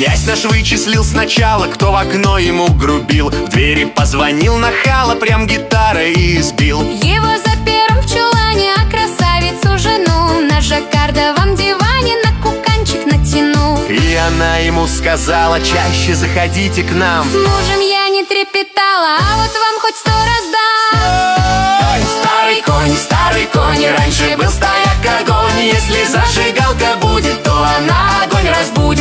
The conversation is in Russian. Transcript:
Князь наш вычислил сначала, кто в окно ему грубил. В двери позвонил нахало, прям гитарой избил. Его запером в чулане, а красавицу жену на жаккардовом диване на куканчик натянул. И она ему сказала: чаще заходите к нам. С мужем я не трепетала, а вот вам хоть 100 раз дам. Ой, старый конь, раньше был стояк огонь. Если зажигалка будет, то она огонь разбудит.